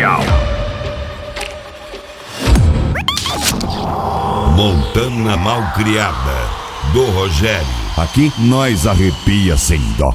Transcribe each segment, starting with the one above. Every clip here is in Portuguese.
Montana Malcriada, do Rogério. Aqui nós arrepia sem dó.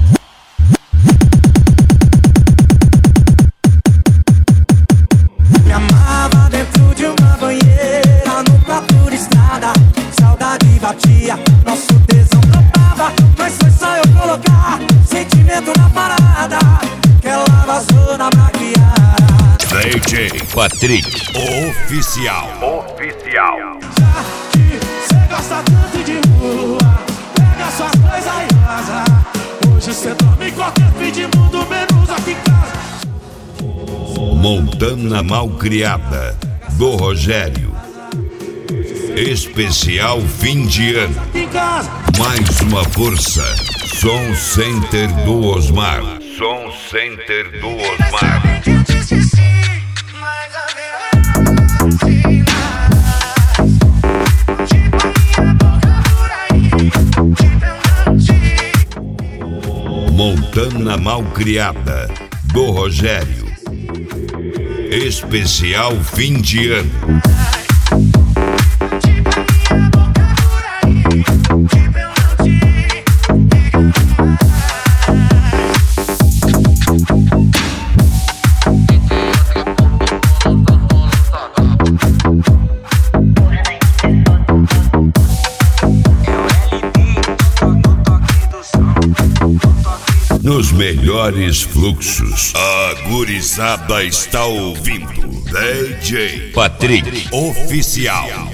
Me amava dentro de uma banheira, nunca por estrada. Saudade batia, nosso tesão topava. Mas foi só eu colocar sentimento na parada, que ela vazou na braquiara. DJ Patrick, oficial. Já que cê gosta tanto de rua, pega suas coisas e vaza. Hoje cê dorme em qualquer fim de mundo, menos aqui em casa. Montana Malcriada, do Rogério. Especial fim de ano. Aqui em casa. Mais uma força. Som Center do Osmar. Som Center do Osmar. Montana Malcriada, do Rogério. Especial fim de ano. Nos melhores fluxos, a gurizada está ouvindo. DJ Patrick, oficial.